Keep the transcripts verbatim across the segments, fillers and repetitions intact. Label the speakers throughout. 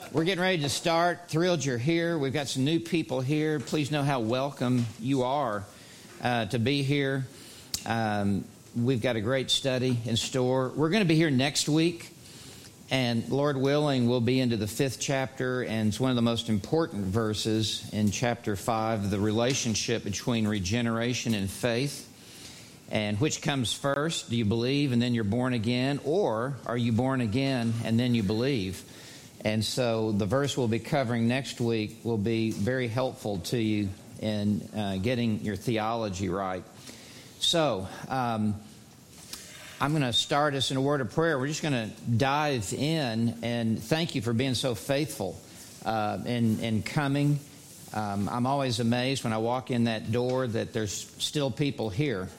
Speaker 1: We're getting ready to start. Thrilled you're here. We've got some new people here. Please know how welcome you are uh, to be here. Um, we've got a great study in store. We're going to be here next week, and Lord willing, we'll be into the fifth chapter, and it's one of the most important verses in chapter five, the relationship between regeneration and faith. And which comes first? Do you believe and then you're born again? Or are you born again and then you believe? And so the verse we'll be covering next week will be very helpful to you in uh, getting your theology right. So um, I'm going to start us in a word of prayer. We're just going to dive in, and thank you for being so faithful uh, in, in coming. Um, I'm always amazed when I walk in that door that there's still people here.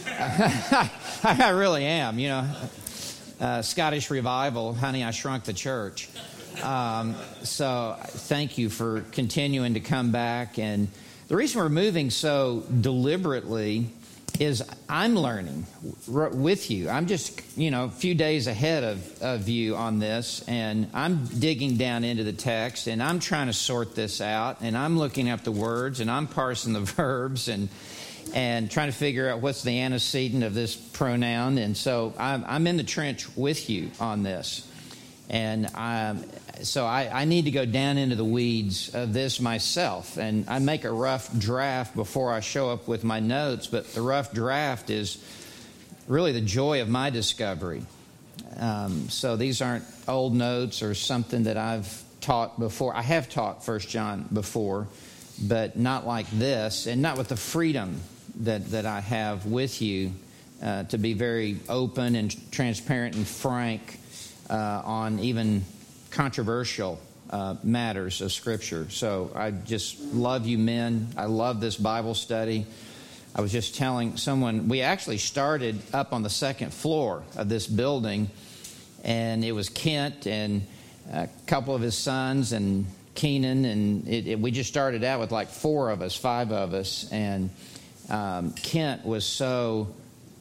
Speaker 1: I really am, you know. Uh, Scottish Revival, Honey, I Shrunk the Church. Um, so thank you for continuing to come back. And the reason we're moving so deliberately is I'm learning with you. I'm just, you know, a few days ahead of, of you on this, and I'm digging down into the text, and I'm trying to sort this out, and I'm looking up the words, and I'm parsing the verbs, and and trying to figure out what's the antecedent of this pronoun. And so I'm, I'm in the trench with you on this. And I'm, so I, I need to go down into the weeds of this myself. And I make a rough draft before I show up with my notes, but the rough draft is really the joy of my discovery. Um, so these aren't old notes or something that I've taught before. I have taught First John before, but not like this, and not with the freedom that, that I have with you uh, to be very open and transparent and frank uh, on even controversial uh, matters of Scripture. So I just love you men. I love this Bible study. I was just telling someone, we actually started up on the second floor of this building, and it was Kent and a couple of his sons and Keenan, and it, it, we just started out with like four of us, five of us, and um, Kent was so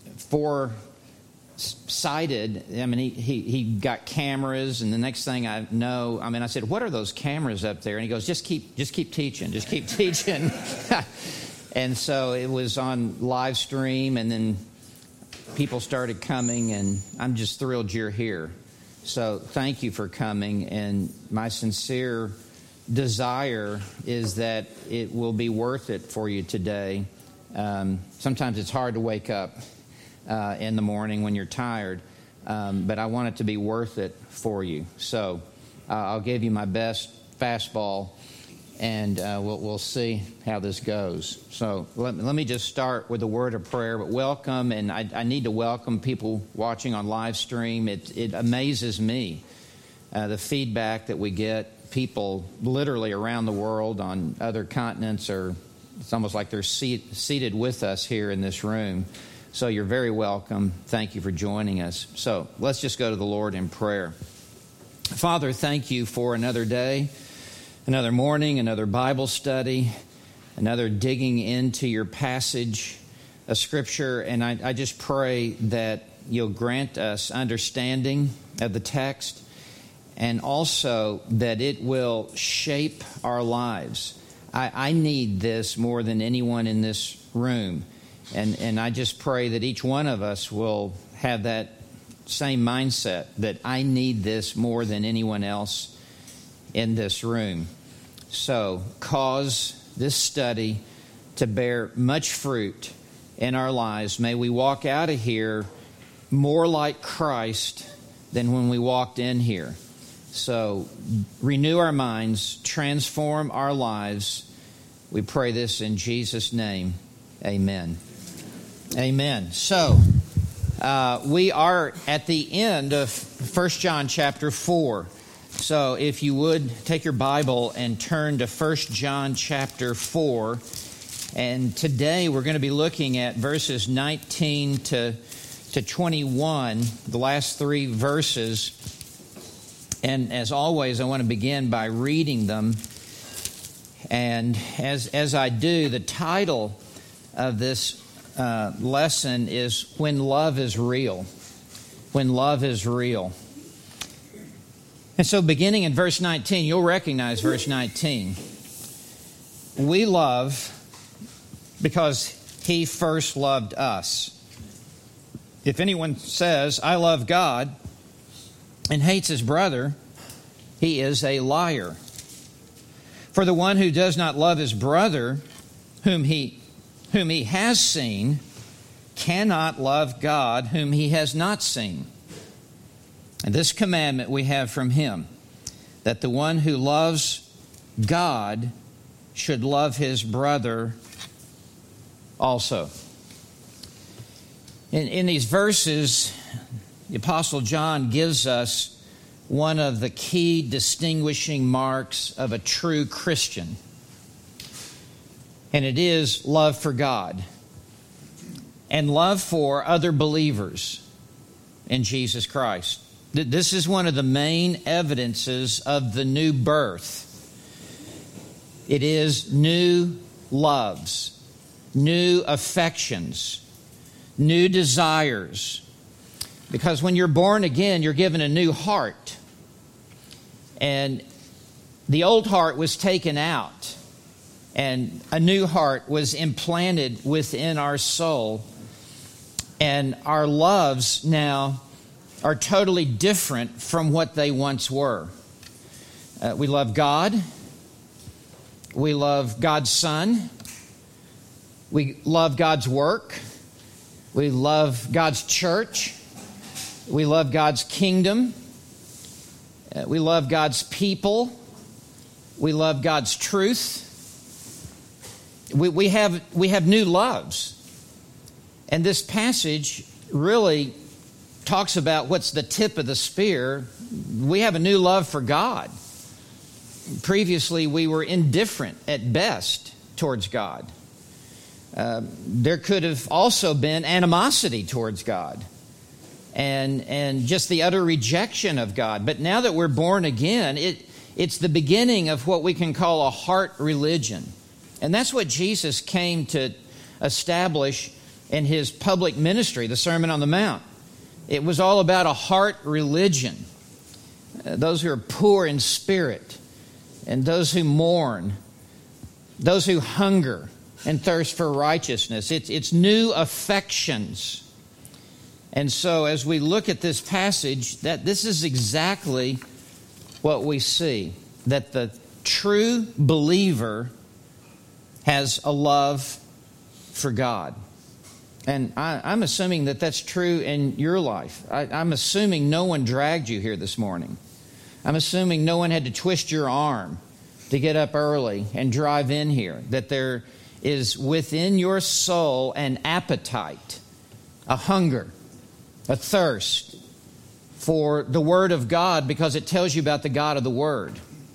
Speaker 1: foresighted. I mean, he, he, he got cameras, and the next thing I know, I mean, I said, "What are those cameras up there?" And he goes, "Just keep, just keep teaching, just keep teaching." And so it was on live stream, and then people started coming, and I'm just thrilled you're here. So thank you for coming, and my sincere desire is that it will be worth it for you today. Um, sometimes it's hard to wake up uh, in the morning when you're tired, um, but I want it to be worth it for you. So uh, I'll give you my best fastball, and uh, we'll, we'll see how this goes. So let, let me just start with a word of prayer, but welcome, and I, I need to welcome people watching on live stream. It, it amazes me, uh, the feedback that we get. People literally around the world on other continents, or it's almost like they're seat, seated with us here in this room. So you're very welcome. Thank you for joining us. So let's just go to the Lord in prayer. Father, thank you for another day, another morning, another Bible study, another digging into your passage of Scripture. And I, I just pray that you'll grant us understanding of the text, and also that it will shape our lives. I, I need this more than anyone in this room. And, and I just pray that each one of us will have that same mindset, that I need this more than anyone else in this room. So cause this study to bear much fruit in our lives. May we walk out of here more like Christ than when we walked in here. So renew our minds, transform our lives. We pray this in Jesus' name. Amen. Amen. So uh, we are at the end of First John chapter four. So if you would take your Bible and turn to First John chapter four. And today we're going to be looking at verses nineteen to, to twenty-one, the last three verses. And as always, I want to begin by reading them. And as as I do, the title of this uh, lesson is When Love is Real. When Love is Real. And so beginning in verse nineteen, you'll recognize verse nineteen. We love because he first loved us. If anyone says, I love God, and hates his brother, he is a liar. For the one who does not love his brother, whom he, whom he has seen, cannot love God, whom he has not seen. And this commandment we have from him, that the one who loves God should love his brother also. In, in these verses, the Apostle John gives us one of the key distinguishing marks of a true Christian. And it is love for God and love for other believers in Jesus Christ. This is one of the main evidences of the new birth. It is new loves, new affections, new desires. Because when you're born again, you're given a new heart. And the old heart was taken out, and a new heart was implanted within our soul. And our loves now are totally different from what they once were. Uh, we love God. We love God's Son. We love God's work. We love God's church. We love God's kingdom. Uh, we love God's people. We love God's truth. We, we have we have new loves. And this passage really talks about what's the tip of the spear. We have a new love for God. Previously, we were indifferent at best towards God. Uh, there could have also been animosity towards God. And and just the utter rejection of God. But now that we're born again, it it's the beginning of what we can call a heart religion. And that's what Jesus came to establish in his public ministry, the Sermon on the Mount. It was all about a heart religion. Uh, those who are poor in spirit, and those who mourn, those who hunger and thirst for righteousness. It's, it's new affections. And so as we look at this passage, that this is exactly what we see, that the true believer has a love for God. And I, I'm assuming that that's true in your life. I, I'm assuming no one dragged you here this morning. I'm assuming no one had to twist your arm to get up early and drive in here, that there is within your soul an appetite, a hunger, a thirst for the Word of God, because it tells you about the God of the Word.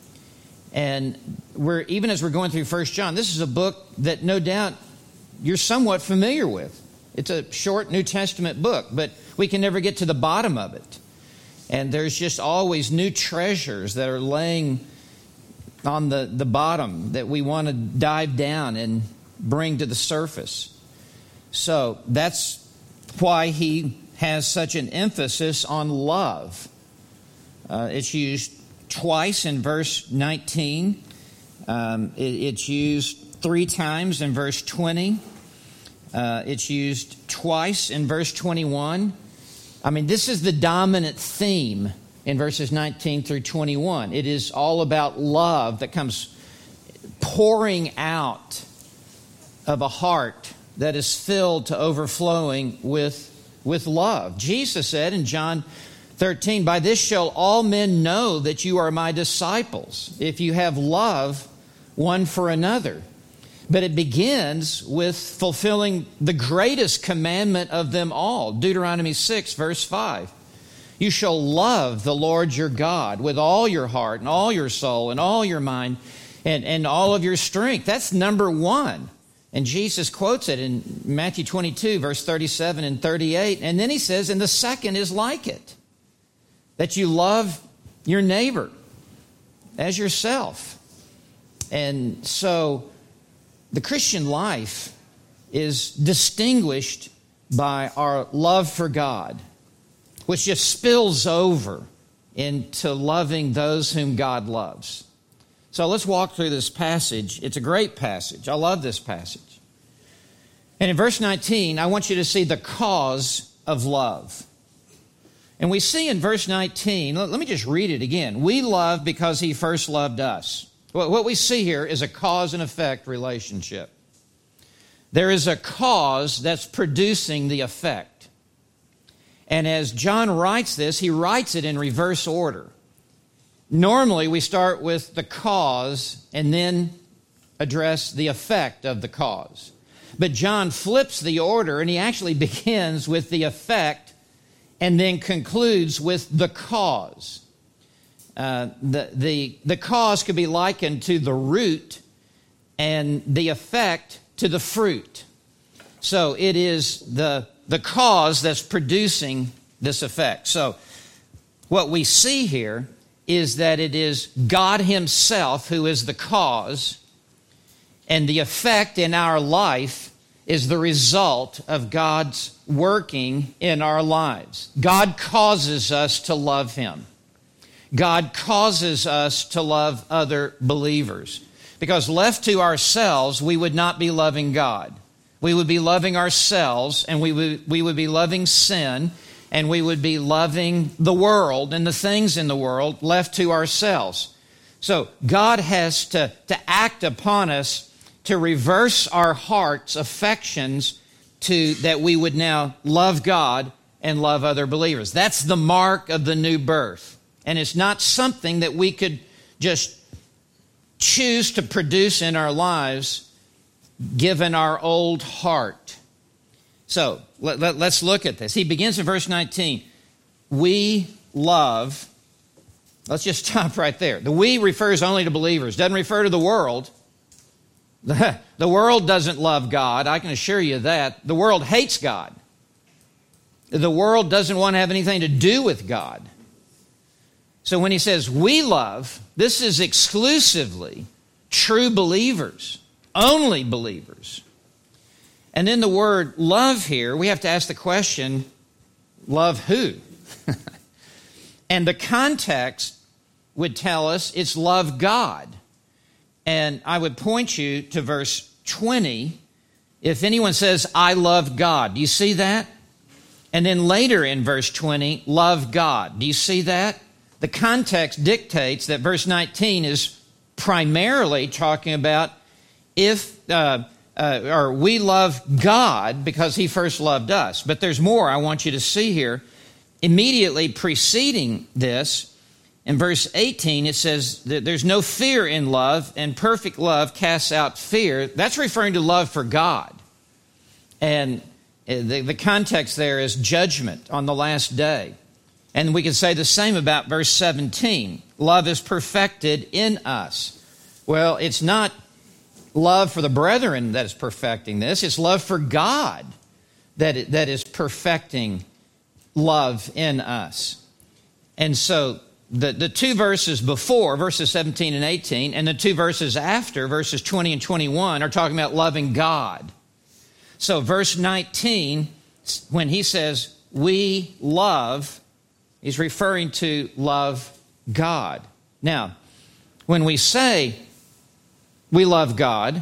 Speaker 1: And we're even as we're going through First John, this is a book that no doubt you're somewhat familiar with. It's a short New Testament book, but we can never get to the bottom of it. And there's just always new treasures that are laying on the, the bottom that we want to dive down and bring to the surface. So that's why he has such an emphasis on love. Uh, it's used twice in verse nineteen. Um, it, it's used three times in verse twenty. Uh, it's used twice in verse twenty-one. I mean, this is the dominant theme in verses nineteen through twenty-one. It is all about love that comes pouring out of a heart that is filled to overflowing with, with love. Jesus said in John thirteen, "By this shall all men know that you are my disciples, if you have love one for another." But it begins with fulfilling the greatest commandment of them all. Deuteronomy six, verse five. "You shall love the Lord your God with all your heart and all your soul and all your mind and, and all of your strength." That's number one. And Jesus quotes it in Matthew twenty-two, verse thirty-seven and thirty-eight. And then he says, and the second is like it, that you love your neighbor as yourself. And so the Christian life is distinguished by our love for God, which just spills over into loving those whom God loves. So let's walk through this passage. It's a great passage. I love this passage. And in verse nineteen, I want you to see the cause of love. And we see in verse nineteen, let me just read it again. We love because he first loved us. What we see here is a cause and effect relationship. There is a cause that's producing the effect. And as John writes this, he writes it in reverse order. Normally, we start with the cause and then address the effect of the cause. But John flips the order, and he actually begins with the effect and then concludes with the cause. Uh, the, the, the cause could be likened to the root and the effect to the fruit. So it is the, the cause that's producing this effect. So what we see here is that it is God himself who is the cause, and the effect in our life is the result of God's working in our lives. God causes us to love him. God causes us to love other believers. Because left to ourselves, we would not be loving God. We would be loving ourselves, and we would, we would be loving sin, and we would be loving the world and the things in the world left to ourselves. So God has to, to act upon us to reverse our heart's affections to that we would now love God and love other believers. That's the mark of the new birth. And it's not something that we could just choose to produce in our lives given our old heart. So let, let, let's look at this. He begins in verse nineteen. We love, let's just stop right there. The we refers only to believers, doesn't refer to the world. The, the world doesn't love God, I can assure you that. The world hates God. The world doesn't want to have anything to do with God. So when he says we love, this is exclusively true believers, only believers. And then the word love here, we have to ask the question, love who? And the context would tell us it's love God. And I would point you to verse twenty. If anyone says, I love God, do you see that? And then later in verse twenty, love God. Do you see that? The context dictates that verse nineteen is primarily talking about if, uh, uh, or we love God because he first loved us. But there's more I want you to see here. Immediately preceding this, in verse eighteen, it says that there's no fear in love, and perfect love casts out fear. That's referring to love for God. And the, the context there is judgment on the last day. And we could say the same about verse seventeen. Love is perfected in us. Well, it's not love for the brethren that is perfecting this. It's love for God that, that is perfecting love in us. And so the, the two verses before, verses seventeen and eighteen, and the two verses after, verses twenty and twenty-one, are talking about loving God. So verse nineteen, when he says, we love, he's referring to love God. Now, when we say we love God,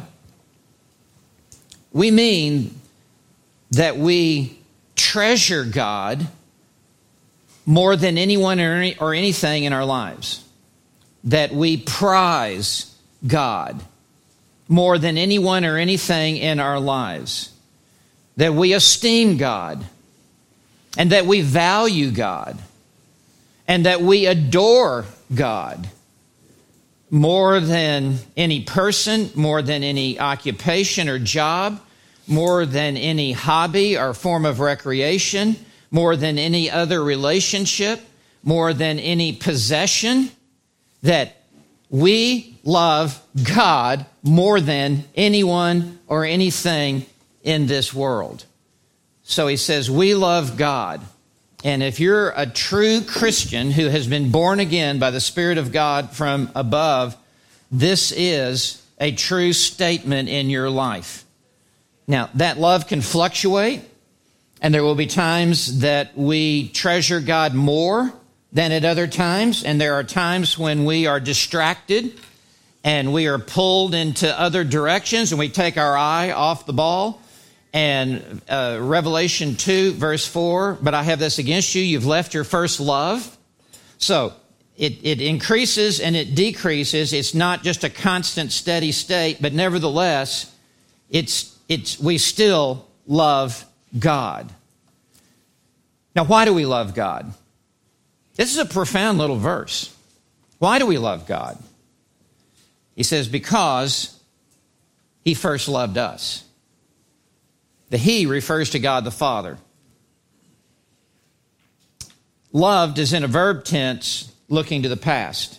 Speaker 1: we mean that we treasure God more than anyone or, any, or anything in our lives. That we prize God more than anyone or anything in our lives. That we esteem God. And that we value God. And that we adore God more than any person, more than any occupation or job, more than any hobby or form of recreation, more than any other relationship, more than any possession, that we love God more than anyone or anything in this world. So he says, we love God. And if you're a true Christian who has been born again by the Spirit of God from above, this is a true statement in your life. Now, that love can fluctuate, and there will be times that we treasure God more than at other times, and there are times when we are distracted and we are pulled into other directions and we take our eye off the ball. And uh, Revelation two, verse four, but I have this against you, you've left your first love. So it, it increases and it decreases. It's not just a constant, steady state, but nevertheless, it's it's we still love God. Now, why do we love God? This is a profound little verse. Why do we love God? He says, because he first loved us. The he refers to God the Father. Loved is in a verb tense looking to the past.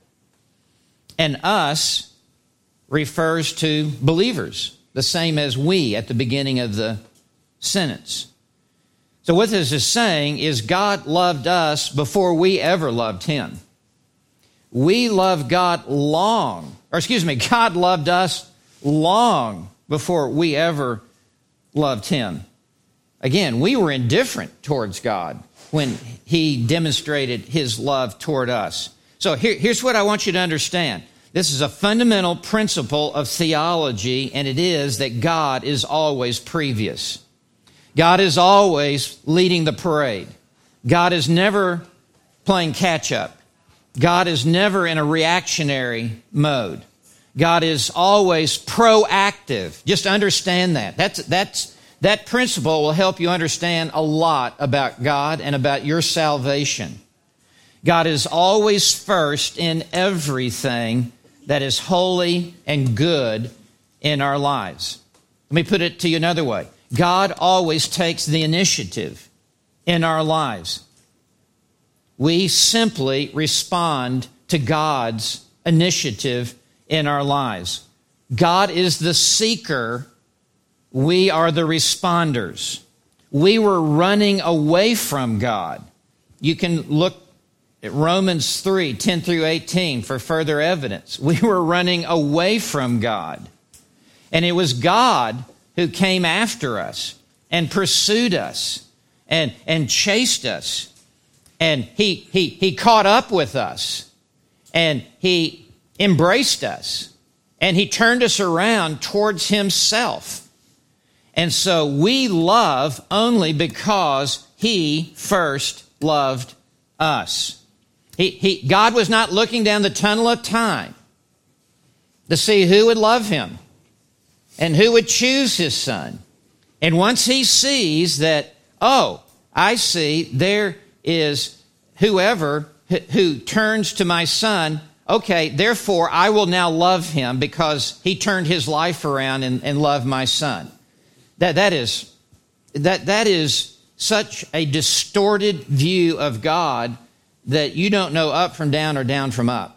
Speaker 1: And us refers to believers, the same as we at the beginning of the sentence. So what this is saying is God loved us before we ever loved him. We love God long, or excuse me, God loved us long before we ever loved him. Again, we were indifferent towards God when he demonstrated his love toward us. So here, here's what I want you to understand. This is a fundamental principle of theology, and it is that God is always previous. God is always leading the parade. God is never playing catch-up. God is never in a reactionary mode. God is always proactive. Just understand that. That's, that's, that principle will help you understand a lot about God and about your salvation. God is always first in everything that is holy and good in our lives. Let me put it to you another way. God always takes the initiative in our lives. We simply respond to God's initiative in our lives. God is the seeker. We are the responders. We were running away from God. You can look at Romans three, ten through eighteen for further evidence. We were running away from God. And it was God who came after us and pursued us and, and chased us. And he, he, he caught up with us and he embraced us and he turned us around towards himself. And so we love only because he first loved us. He, he, God was not looking down the tunnel of time to see who would love him and who would choose his son. And once he sees that, oh, I see there is whoever who turns to my son, okay, therefore I will now love him because he turned his life around and, and loved my son. That, that, is, that, that is such a distorted view of God that you don't know up from down or down from up.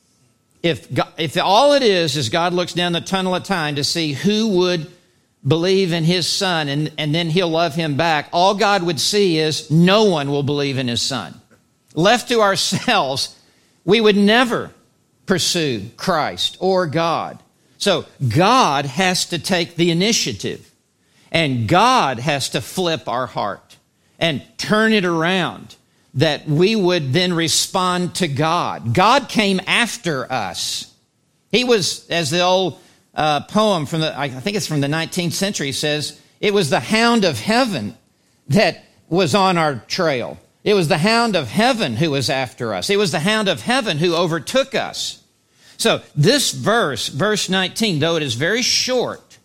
Speaker 1: If, God, if all it is is God looks down the tunnel of time to see who would believe in his son and, and then he'll love him back, all God would see is no one will believe in his son. Left to ourselves, we would never pursue Christ or God. So God has to take the initiative, and God has to flip our heart and turn it around, that we would then respond to God. God came after us. He was, as the old uh, poem from the, I think it's from the nineteenth century says, it was the hound of heaven that was on our trail. It was the hound of heaven who was after us. It was the hound of heaven who overtook us. So this verse, verse nineteen, though it is very short,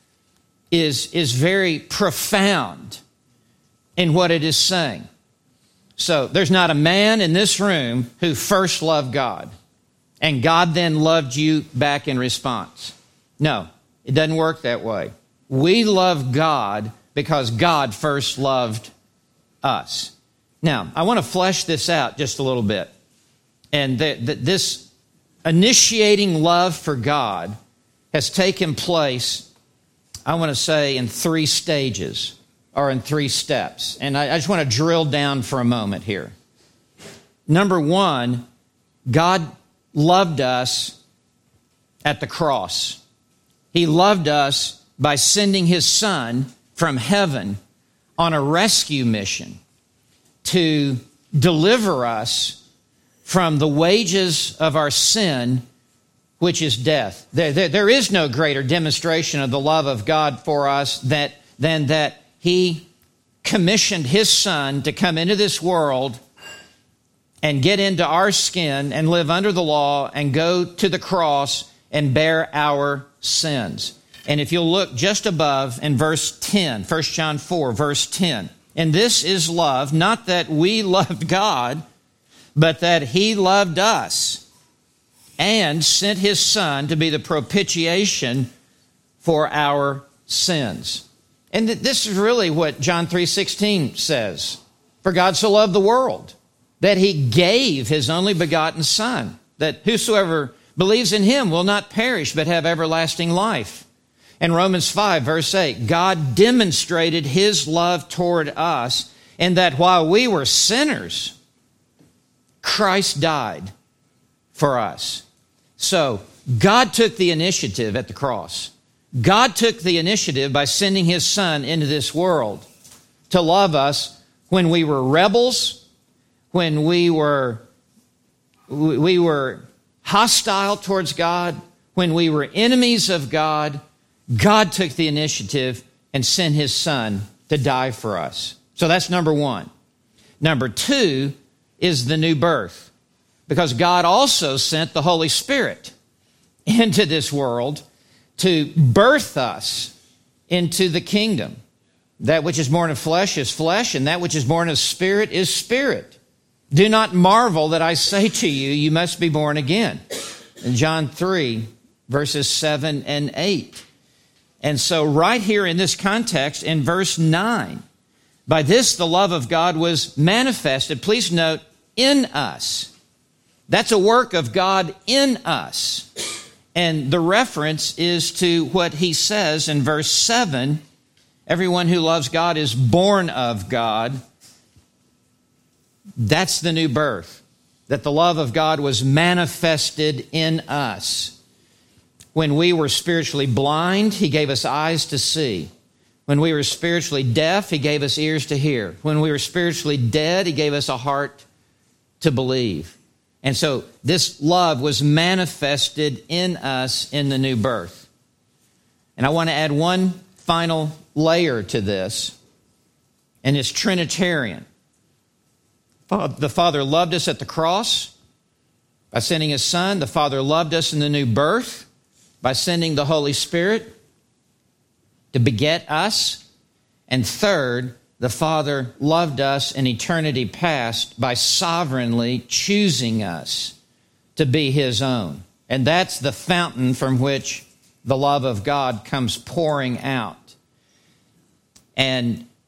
Speaker 1: is, is very profound in what it is saying. So there's not a man in this room who first loved God, and God then loved you back in response. No, it doesn't work that way. We love God because God first loved us. Now, I want to flesh this out just a little bit. And that this initiating love for God has taken place, I want to say, in three stages. Or in three steps. And I, I just want to drill down for a moment here. Number one, God loved us at the cross. He loved us by sending his son from heaven on a rescue mission to deliver us from the wages of our sin, which is death. There, there, there is no greater demonstration of the love of God for us that, than that He commissioned His Son to come into this world and get into our skin and live under the law and go to the cross and bear our sins. And if you'll look just above in verse ten, First John four, verse ten, and this is love, not that we loved God, but that He loved us and sent His Son to be the propitiation for our sins. And this is really what John three sixteen says. For God so loved the world that He gave His only begotten Son, that whosoever believes in Him will not perish but have everlasting life. And Romans five, verse eight, God demonstrated His love toward us in that while we were sinners, Christ died for us. So God took the initiative at the cross. God took the initiative by sending His Son into this world to love us when we were rebels, when we were, we were hostile towards God, when we were enemies of God. God took the initiative and sent His Son to die for us. So that's number one. Number two is the new birth, because God also sent the Holy Spirit into this world to birth us into the kingdom. That which is born of flesh is flesh, and that which is born of spirit is spirit. Do not marvel that I say to you, you must be born again. In John three, verses seven and eight. And so right here in this context, in verse nine, by this the love of God was manifested. Please note, in us. That's a work of God in us. And the reference is to what He says in verse seven, everyone who loves God is born of God. That's the new birth, that the love of God was manifested in us. When we were spiritually blind, He gave us eyes to see. When we were spiritually deaf, He gave us ears to hear. When we were spiritually dead, He gave us a heart to believe. And so this love was manifested in us in the new birth. And I want to add one final layer to this, and it's Trinitarian. The Father loved us at the cross by sending His Son. The Father loved us in the new birth by sending the Holy Spirit to beget us. And third, the Father loved us in eternity past by sovereignly choosing us to be His own. And that's the fountain from which the love of God comes pouring out. And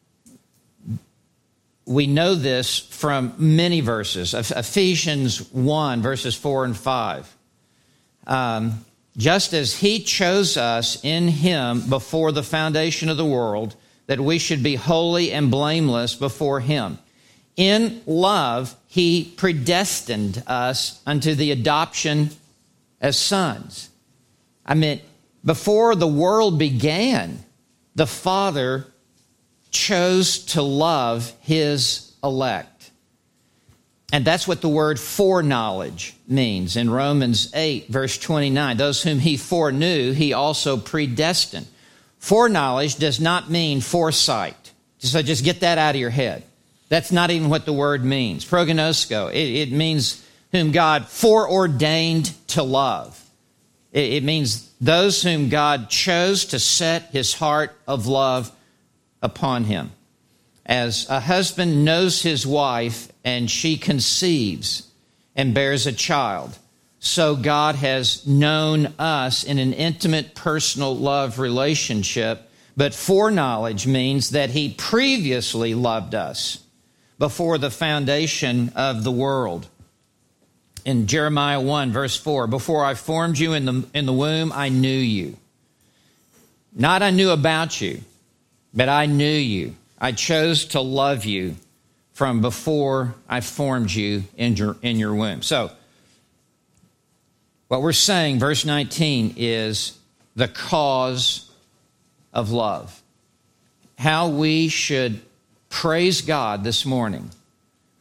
Speaker 1: we know this from many verses. Ephesians one, verses four and five. Um, Just as He chose us in Him before the foundation of the world, that we should be holy and blameless before Him. In love, He predestined us unto the adoption as sons. I mean, before the world began, the Father chose to love His elect. And that's what the word foreknowledge means. In Romans eight, verse twenty-nine, those whom He foreknew, He also predestined. Foreknowledge does not mean foresight. So just get that out of your head. That's not even what the word means. Prognosko, it, it means whom God foreordained to love. It, it means those whom God chose to set His heart of love upon him. As a husband knows his wife and she conceives and bears a child, so God has known us in an intimate, personal love relationship. But foreknowledge means that He previously loved us before the foundation of the world. In Jeremiah one, verse four, before I formed you in the, in the womb, I knew you. Not I knew about you, but I knew you. I chose to love you from before I formed you in your, in your womb. So, what we're saying, verse nineteen, is the cause of love. How we should praise God this morning.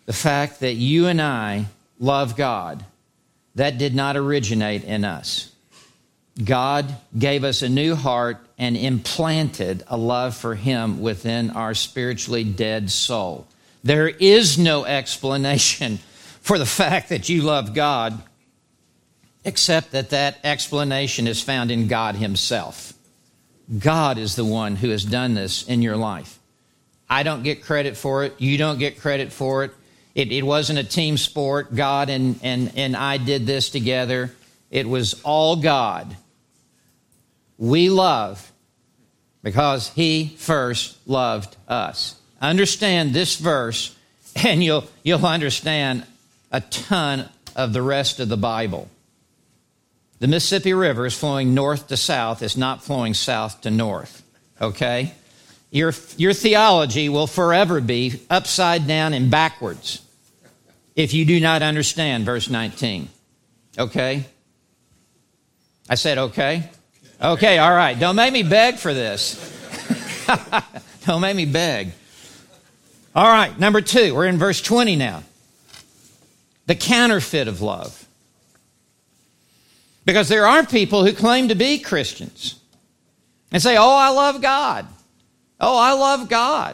Speaker 1: the fact that you and I love God, that did not originate in us. God gave us a new heart and implanted a love for Him within our spiritually dead soul. There is no explanation for the fact that you love God except that that explanation is found in God Himself. God is the one who has done this in your life. I don't get credit for it. You don't get credit for it. It, it wasn't a team sport. God and, and, and I did this together. It was all God. We love because He first loved us. Understand this verse, and you'll, you'll understand a ton of the rest of the Bible. The Mississippi River is flowing north to south. It's not flowing south to north, okay? Your, your theology will forever be upside down and backwards if you do not understand verse nineteen, okay? I said okay? Okay, all right. Don't make me beg for this. Don't make me beg. All right, number two. We're in verse twenty now. The counterfeit of love. Because there are people who claim to be Christians and say, oh, I love God. Oh, I love God.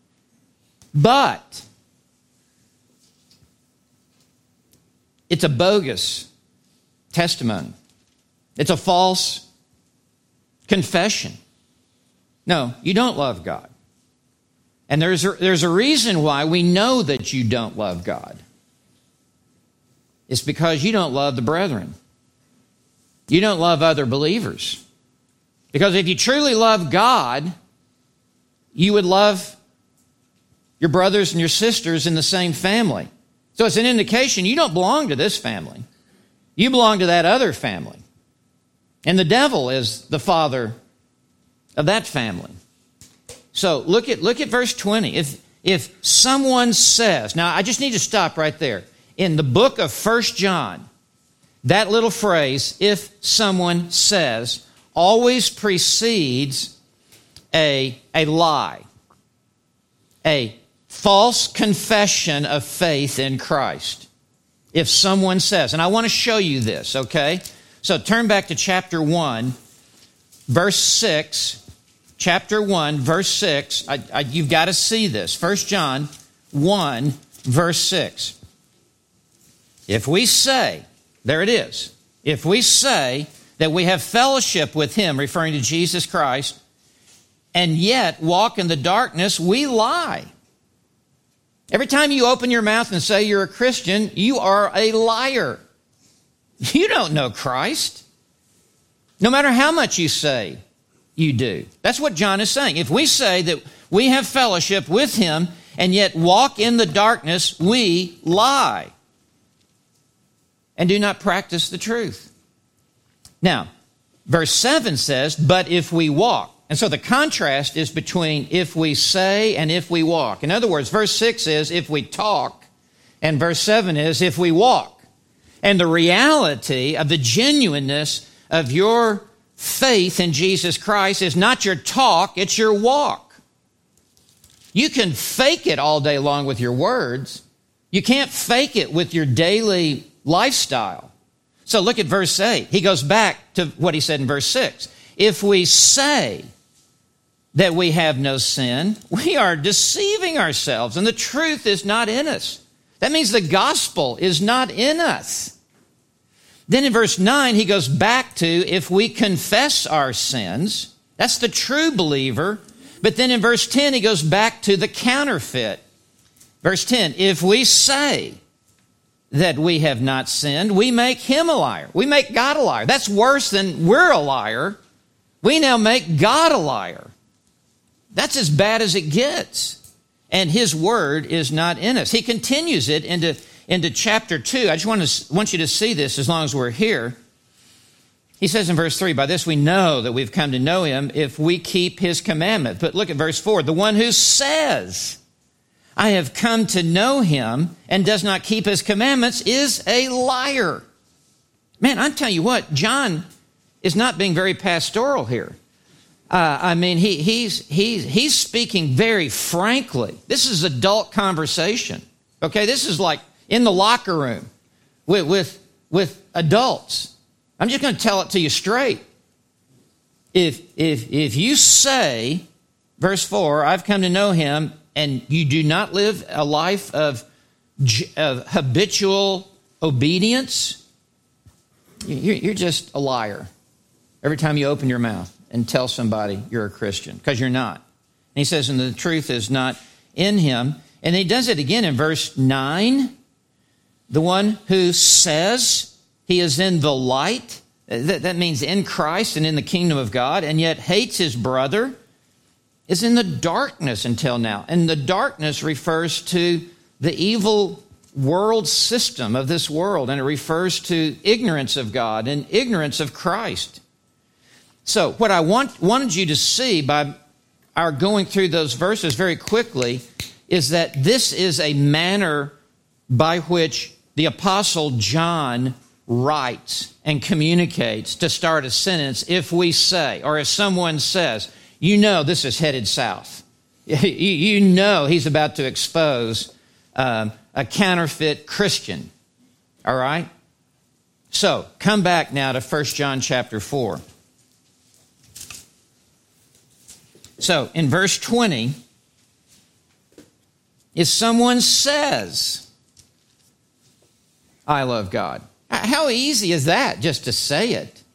Speaker 1: But it's a bogus testimony. It's a false confession. No, you don't love God. And there's a, there's a reason why we know that you don't love God. It's because you don't love the brethren. You don't love other believers. Because if you truly love God, you would love your brothers and your sisters in the same family. So it's an indication you don't belong to this family. You belong to that other family. And the devil is the father of that family. So look at look at verse twenty. If if someone says, now I just need to stop right there. In the book of First John, that little phrase, if someone says, always precedes a, a lie, a false confession of faith in Christ. If someone says, and I want to show you this, okay? So turn back to chapter one, verse six. Chapter one, verse six. I, I, you've got to see this. First John one, verse six. If we say, there it is. If we say that we have fellowship with Him, referring to Jesus Christ, and yet walk in the darkness, we lie. Every time you open your mouth and say you're a Christian, you are a liar. You don't know Christ. No matter how much you say you do. That's what John is saying. If we say that we have fellowship with Him and yet walk in the darkness, we lie and do not practice the truth. Now, verse seven says, but if we walk. And so the contrast is between if we say and if we walk. In other words, verse six is if we talk, and verse seven is if we walk. And the reality of the genuineness of your faith in Jesus Christ is not your talk, it's your walk. You can fake it all day long with your words. You can't fake it with your daily lifestyle. So look at verse eight. He goes back to what he said in verse six. If we say that we have no sin, we are deceiving ourselves, and the truth is not in us. That means the gospel is not in us. Then in verse nine, he goes back to if we confess our sins, that's the true believer. But then in verse ten, he goes back to the counterfeit. Verse ten, if we say that we have not sinned, we make Him a liar. We make God a liar. That's worse than we're a liar. We now make God a liar. That's as bad as it gets. And His word is not in us. He continues it into, into chapter two. I just want, to, want you to see this as long as we're here. He says in verse three, by this we know that we've come to know Him if we keep His commandment. But look at verse four. The one who says, I have come to know Him and does not keep His commandments is a liar. Man, I'm telling you what, John is not being very pastoral here. Uh, I mean, he, he's, he's, he's speaking very frankly. This is adult conversation, Okay, this is like in the locker room with, with, with adults. I'm just going to tell it to you straight. If, if, if you say, verse four, I've come to know him, and you do not live a life of, of habitual obedience, you're, you're just a liar every time you open your mouth and tell somebody you're a Christian, because you're not. And he says, and the truth is not in him. And he does it again in verse nine. The one who says he is in the light, that, that means in Christ and in the kingdom of God, and yet hates his brother, is in the darkness until now. And the darkness refers to the evil world system of this world, and it refers to ignorance of God and ignorance of Christ. So what I want, wanted you to see by our going through those verses very quickly is that this is a manner by which the Apostle John writes and communicates to start a sentence. If we say, or if someone says, you know this is headed south. You know he's about to expose um, a counterfeit Christian. All right? So, come back now to First John chapter four. So, in verse twenty, if someone says, I love God. How easy is that, just to say it?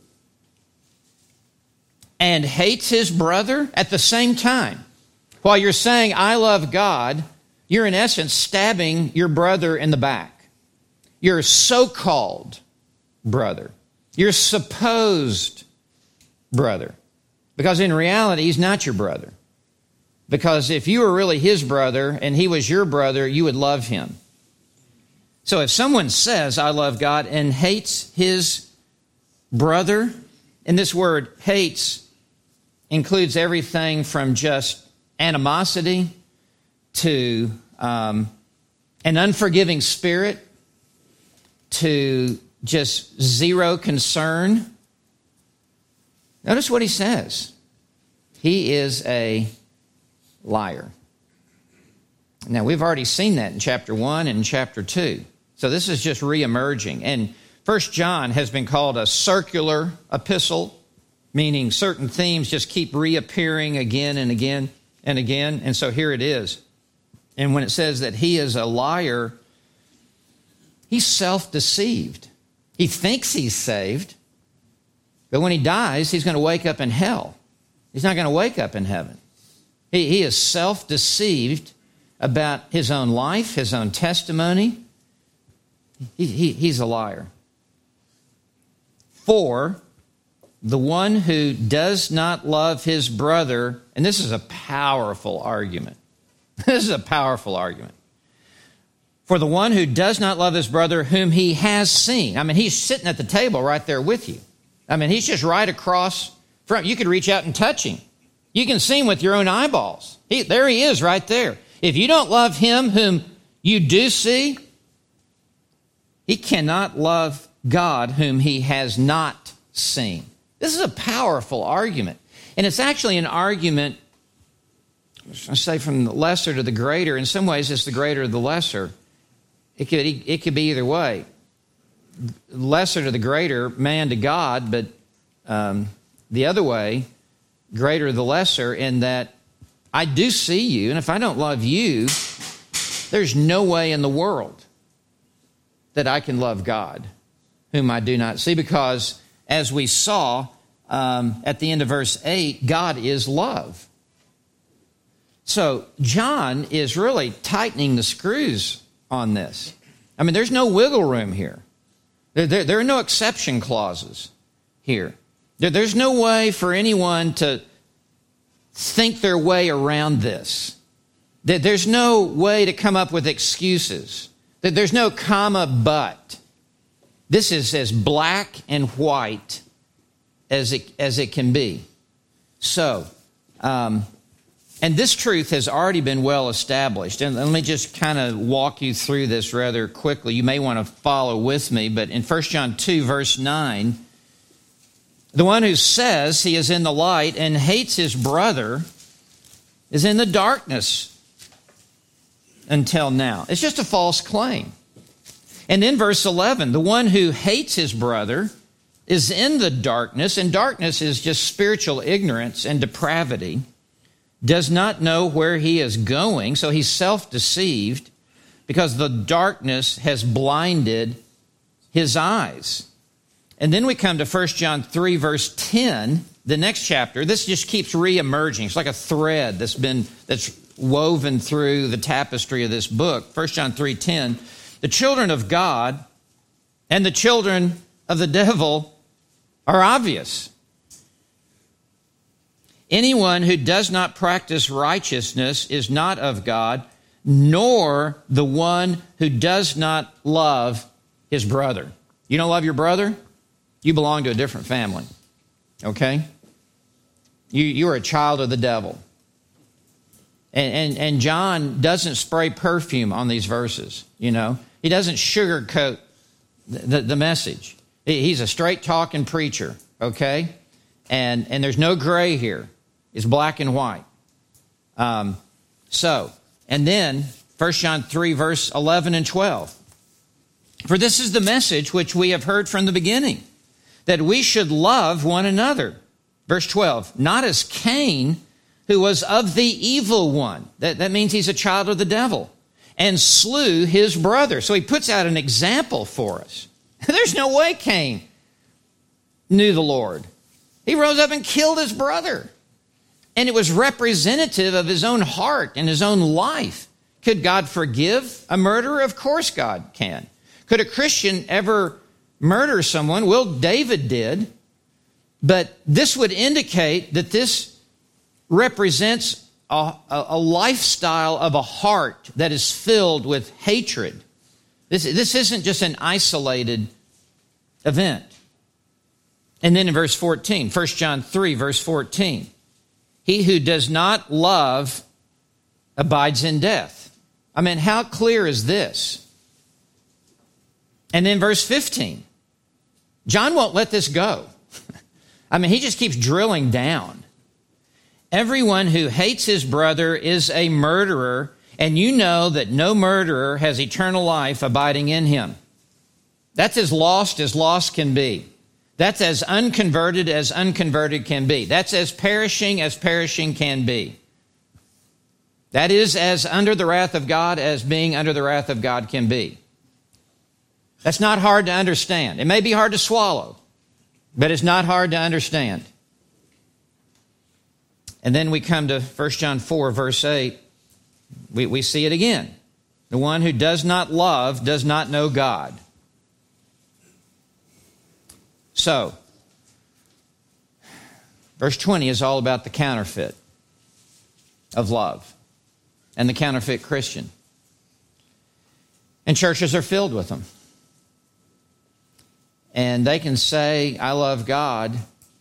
Speaker 1: And hates his brother at the same time. While you're saying, I love God, you're in essence stabbing your brother in the back. Your so-called brother. Your supposed brother. Because in reality, he's not your brother. Because if you were really his brother and he was your brother, you would love him. So if someone says, I love God, and hates his brother, and this word hates includes everything from just animosity to um, an unforgiving spirit to just zero concern. Notice what he says. He is a liar. Now, we've already seen that in chapter one and chapter two. So this is just re-emerging. And First John has been called a circular epistle, meaning certain themes just keep reappearing again and again and again. And so here it is. And when it says that he is a liar, he's self-deceived. He thinks he's saved, but when he dies, he's going to wake up in hell. He's not going to wake up in heaven. He, he is self-deceived about his own life, his own testimony. He, he, he's a liar. For the one who does not love his brother, and this is a powerful argument. This is a powerful argument. For the one who does not love his brother whom he has seen. I mean, he's sitting at the table right there with you. I mean, he's just right across from you. You could reach out and touch him. You can see him with your own eyeballs. He, there he is right there. If you don't love him whom you do see, he cannot love God whom he has not seen. This is a powerful argument. And it's actually an argument, I say from the lesser to the greater. In some ways, it's the greater to the lesser. It could, it could be either way. Lesser to the greater, man to God, but um, the other way, greater to the lesser, in that I do see you, and if I don't love you, there's no way in the world that I can love God, whom I do not see, because as we saw um, at the end of verse eight, God is love. So John is really tightening the screws on this. I mean, there's no wiggle room here. There, there, there are no exception clauses here. There, there's no way for anyone to think their way around this. There, there's no way to come up with excuses. There, there's no comma but. This is as black and white as it, as it can be. So, um, and this truth has already been well established. And let me just kind of walk you through this rather quickly. You may want to follow with me, but in First John two, verse nine, the one who says he is in the light and hates his brother is in the darkness until now. It's just a false claim. And then verse eleven, the one who hates his brother is in the darkness, and darkness is just spiritual ignorance and depravity, does not know where he is going, so he's self-deceived because the darkness has blinded his eyes. And then we come to First John three, verse ten, the next chapter. This just keeps re-emerging. It's like a thread that's been that's woven through the tapestry of this book. First John three ten, the children of God and the children of the devil are obvious. Anyone who does not practice righteousness is not of God, nor the one who does not love his brother. You don't love your brother? You belong to a different family, okay? You, you are a child of the devil. And, and, and John doesn't spray perfume on these verses, you know. He doesn't sugarcoat the, the, the message. He's a straight-talking preacher, okay? And, and there's no gray here. It's black and white. Um, so, and then First John three, verse eleven and twelve. For this is the message which we have heard from the beginning, that we should love one another. Verse twelve, not as Cain, who was of the evil one. That, that means he's a child of the devil, and slew his brother. So he puts out an example for us. There's no way Cain knew the Lord. He rose up and killed his brother. And it was representative of his own heart and his own life. Could God forgive a murderer? Of course God can. Could a Christian ever murder someone? Well, David did. But this would indicate that this represents a, a, a lifestyle of a heart that is filled with hatred. This, this isn't just an isolated event. And then in verse fourteen, First John three, verse fourteen, he who does not love abides in death. I mean, how clear is this? And then verse fifteen, John won't let this go. I mean, he just keeps drilling down. Everyone who hates his brother is a murderer, and you know that no murderer has eternal life abiding in him. That's as lost as lost can be. That's as unconverted as unconverted can be. That's as perishing as perishing can be. That is as under the wrath of God as being under the wrath of God can be. That's not hard to understand. It may be hard to swallow, but it's not hard to understand. And then we come to First John four, verse eight. We, we see it again. The one who does not love does not know God. So, verse twenty is all about the counterfeit of love and the counterfeit Christian. And churches are filled with them. And they can say, I love God,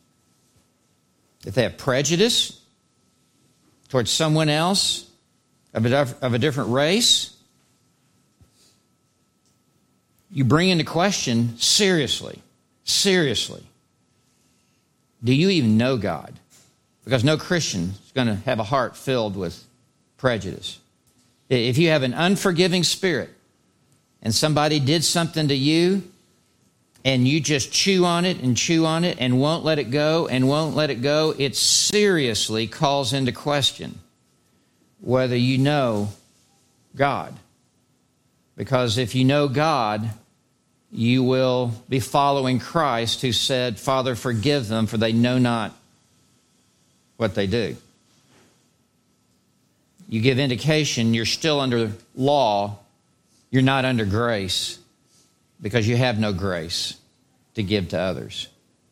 Speaker 1: if they have prejudice towards someone else of a, of a different race. You bring into question, seriously, seriously, do you even know God? Because no Christian is going to have a heart filled with prejudice. If you have an unforgiving spirit and somebody did something to you and you just chew on it and chew on it and won't let it go and won't let it go, it seriously calls into question whether you know God. Because if you know God, you will be following Christ, who said, Father, forgive them, for they know not what they do. You give indication you're still under law, you're not under grace, because you have no grace to give to others.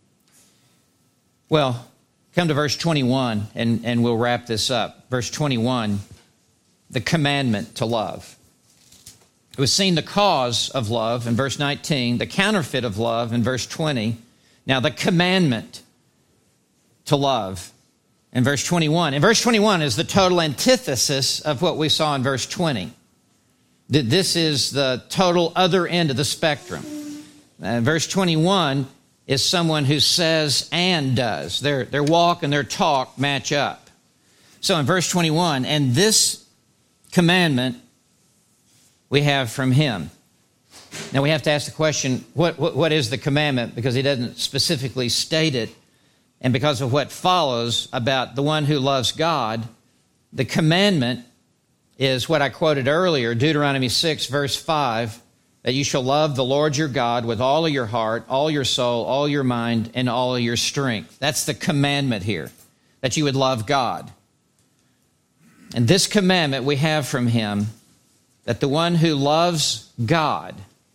Speaker 1: Well, come to verse twenty-one, and, and we'll wrap this up. Verse twenty-one, the commandment to love. We've seen the cause of love in verse nineteen, the counterfeit of love in verse twenty. Now, the commandment to love in verse twenty-one. And verse twenty-one is the total antithesis of what we saw in verse twenty. This is the total other end of the spectrum. Uh, verse twenty-one is someone who says and does. Their, their walk and their talk match up. So in verse twenty-one, and this commandment we have from him. Now we have to ask the question, what, what, what is the commandment? Because he doesn't specifically state it. And because of what follows about the one who loves God, the commandment is what I quoted earlier, Deuteronomy six, verse five, that you shall love the Lord your God with all of your heart, all your soul, all your mind, and all of your strength. That's the commandment here, that you would love God. And this commandment we have from him, that the one who loves God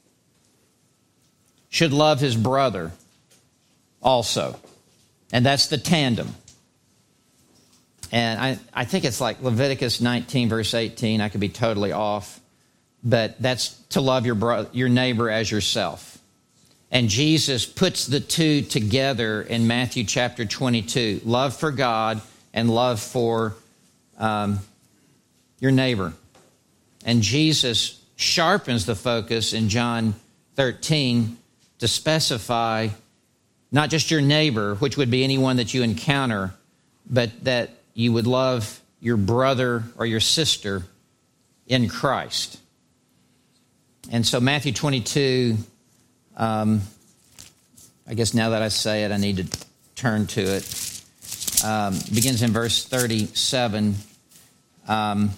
Speaker 1: should love his brother also. And that's the tandem. And I, I think it's like Leviticus nineteen, verse eighteen. I could be totally off. But that's to love your bro- your neighbor as yourself. And Jesus puts the two together in Matthew chapter twenty-two. Love for God and love for um, your neighbor. And Jesus sharpens the focus in John thirteen to specify not just your neighbor, which would be anyone that you encounter, but that you would love your brother or your sister in Christ. And so Matthew twenty-two, um, I guess now that I say it, I need to turn to it. Um, begins in verse thirty-seven. Um,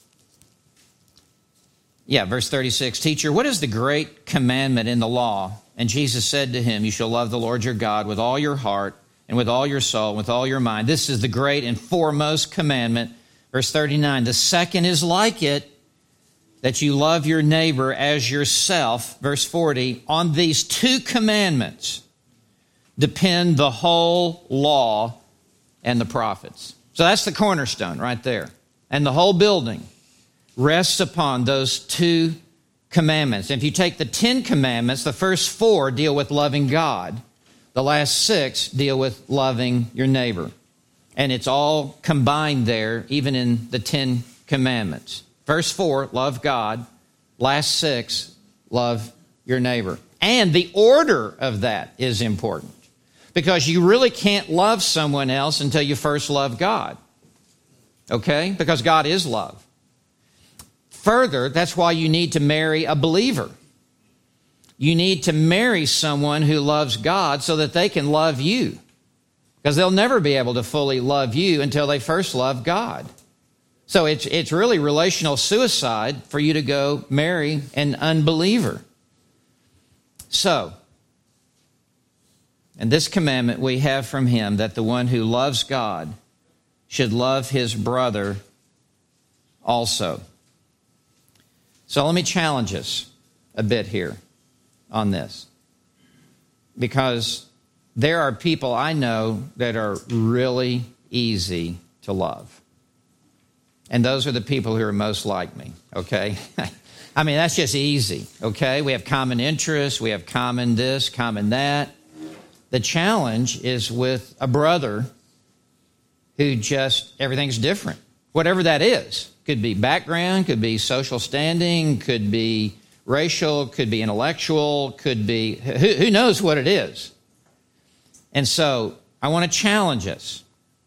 Speaker 1: yeah, verse thirty-six. Teacher, what is the great commandment in the law? And Jesus said to him, you shall love the Lord your God with all your heart and with all your soul, and with all your mind. This is the great and foremost commandment. Verse thirty-nine, the second is like it, that you love your neighbor as yourself. Verse forty, on these two commandments depend the whole law and the prophets. So that's the cornerstone right there. And the whole building rests upon those two commandments. And if you take the Ten Commandments, the first four deal with loving God. The last six deal with loving your neighbor. And it's all combined there, even in the Ten Commandments. Verse four, love God. Last six, love your neighbor. And the order of that is important, because you really can't love someone else until you first love God. Okay? Because God is love. Further, that's why you need to marry a believer. You need to marry someone who loves God so that they can love you, because they'll never be able to fully love you until they first love God. So it's it's really relational suicide for you to go marry an unbeliever. So, and this commandment we have from him, that the one who loves God should love his brother also. So let me challenge us a bit here on this, because there are people I know that are really easy to love. And those are the people who are most like me, okay? I mean, that's just easy, okay? We have common interests, we have common this, common that. The challenge is with a brother who just, everything's different, whatever that is. Could be background, could be social standing, could be racial, could be intellectual, could be, who, who knows what it is. And so I want to challenge us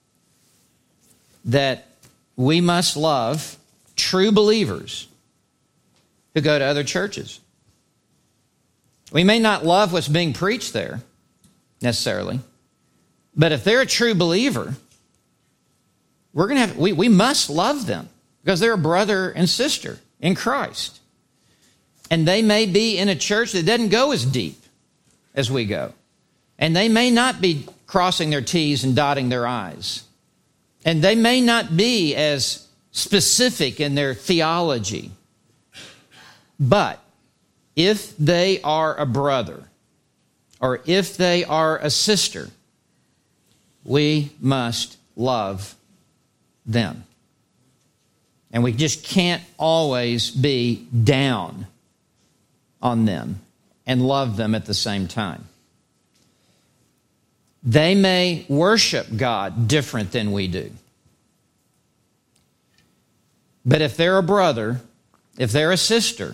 Speaker 1: that we must love true believers who go to other churches. We may not love what's being preached there necessarily, but if they're a true believer, we're going to have, we, we must love them, because they're a brother and sister in Christ. And they may be in a church that doesn't go as deep as we go. And they may not be crossing their T's and dotting their I's. And they may not be as specific in their theology. But if they are a brother, or if they are a sister, we must love them. And we just can't always be down on them and love them at the same time. They may worship God different than we do. But if they're a brother, if they're a sister,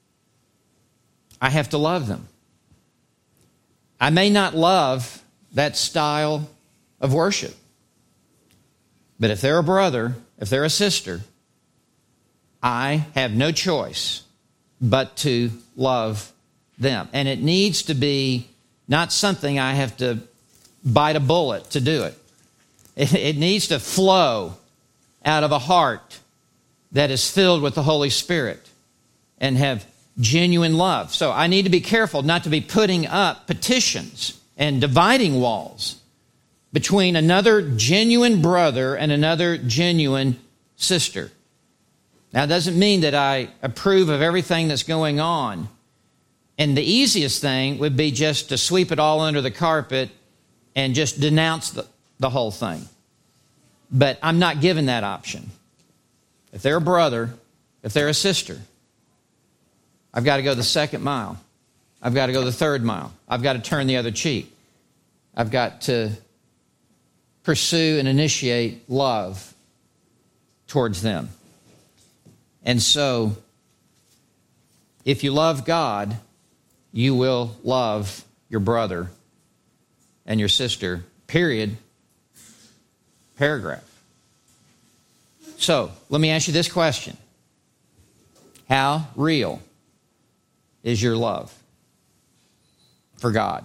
Speaker 1: I have to love them. I may not love that style of worship, but if they're a brother, if they're a sister, I have no choice but to love them. And it needs to be not something I have to bite a bullet to do it. It, it needs to flow out of a heart that is filled with the Holy Spirit and have genuine love. So I need to be careful not to be putting up petitions and dividing walls between another genuine brother and another genuine sister. Now, it doesn't mean that I approve of everything that's going on. And the easiest thing would be just to sweep it all under the carpet and just denounce the, the whole thing. But I'm not given that option. If they're a brother, if they're a sister, I've got to go the second mile. I've got to go the third mile. I've got to turn the other cheek. I've got to pursue and initiate love towards them. And so, if you love God, you will love your brother and your sister, period, paragraph. So, let me ask you this question. How real is your love for God?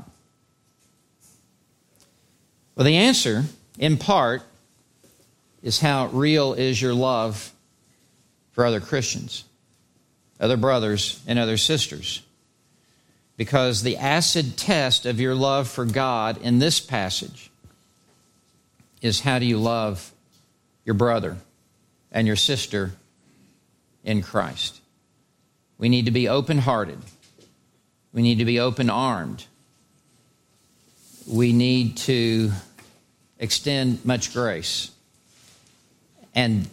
Speaker 1: Well, the answer, in part, is how real is your love for other Christians, other brothers and other sisters. Because the acid test of your love for God in this passage is how do you love your brother and your sister in Christ. We need to be open-hearted. We need to be open-armed. We need to extend much grace. And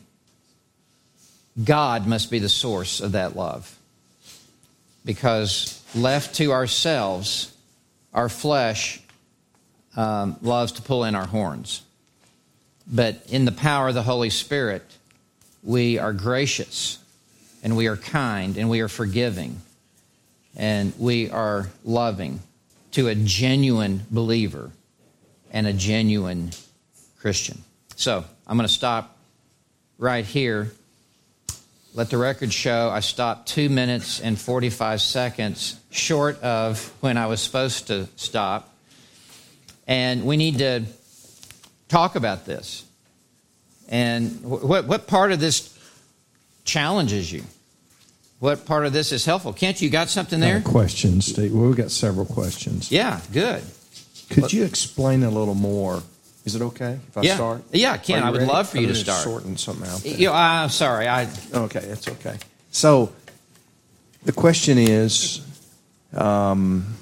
Speaker 1: God must be the source of that love. Because left to ourselves, our flesh um, loves to pull in our horns. But in the power of the Holy Spirit, we are gracious, and we are kind, and we are forgiving, and we are loving to a genuine believer and a genuine Christian. So I'm going to stop right here. Let the record show I stopped two minutes and forty-five seconds short of when I was supposed to stop. And we need to talk about this. And what, what part of this challenges you? What part of this is helpful? Kent, you got something there?
Speaker 2: Uh, questions, Steve. Well, we've got several questions.
Speaker 1: Yeah, good.
Speaker 2: Could
Speaker 1: Let,
Speaker 2: you explain a little more? Is it okay if I
Speaker 1: yeah.
Speaker 2: start?
Speaker 1: Yeah, Ken, I would
Speaker 2: ready?
Speaker 1: love for you
Speaker 2: I'm
Speaker 1: to start.
Speaker 2: Sorting something out there.
Speaker 1: You know, I'm sorry. I
Speaker 2: Okay, it's okay. So the question is, um,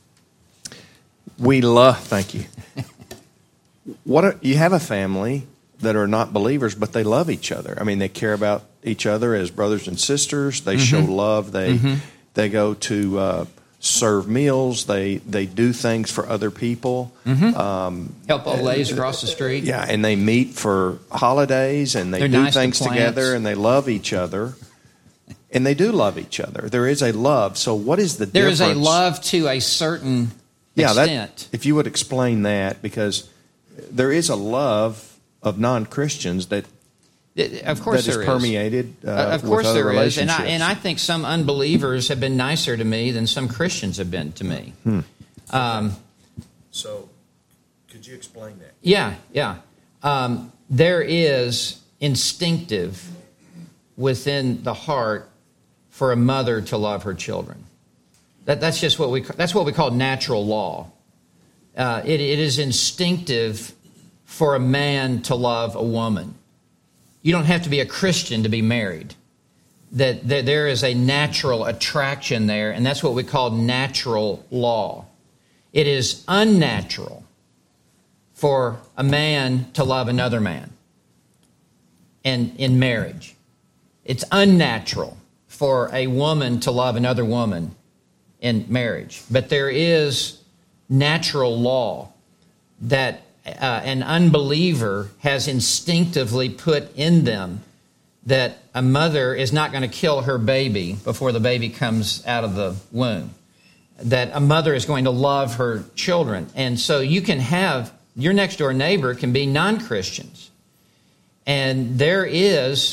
Speaker 2: we love. Thank you. What are, you have a family that are not believers, but they love each other. I mean, they care about each other as brothers and sisters. They mm-hmm. show love. They mm-hmm. they go to uh, serve meals. They they do things for other people.
Speaker 1: Mm-hmm.
Speaker 2: Um,
Speaker 1: Help old ladies across the street.
Speaker 2: Yeah, and they meet for holidays, and they
Speaker 1: They're
Speaker 2: do
Speaker 1: nice
Speaker 2: things
Speaker 1: to
Speaker 2: together, and they love each other. And they do love each other. There is a love. So what is the
Speaker 1: there
Speaker 2: difference?
Speaker 1: There is a love to a certain
Speaker 2: yeah,
Speaker 1: extent.
Speaker 2: That, if you would explain that, because there is a love of non-Christians that
Speaker 1: of course
Speaker 2: that is
Speaker 1: there
Speaker 2: permeated
Speaker 1: is. Uh,
Speaker 2: uh,
Speaker 1: of course
Speaker 2: with other
Speaker 1: there is, and I,
Speaker 2: relationships.
Speaker 1: and I think some unbelievers have been nicer to me than some Christians have been to me.
Speaker 2: Hmm.
Speaker 1: Um,
Speaker 2: so, could you explain that?
Speaker 1: Yeah, yeah. Um, there is instinctive within the heart for a mother to love her children. That, that's just what we that's what we call natural law. Uh, it, it is instinctive for a man to love a woman. You don't have to be a Christian to be married. That, that there is a natural attraction there, and that's what we call natural law. It is unnatural for a man to love another man and in marriage. It's unnatural for a woman to love another woman in marriage. But there is natural law that uh, an unbeliever has instinctively put in them, that a mother is not going to kill her baby before the baby comes out of the womb, that a mother is going to love her children. And so you can have, your next door neighbor can be non-Christians. And there is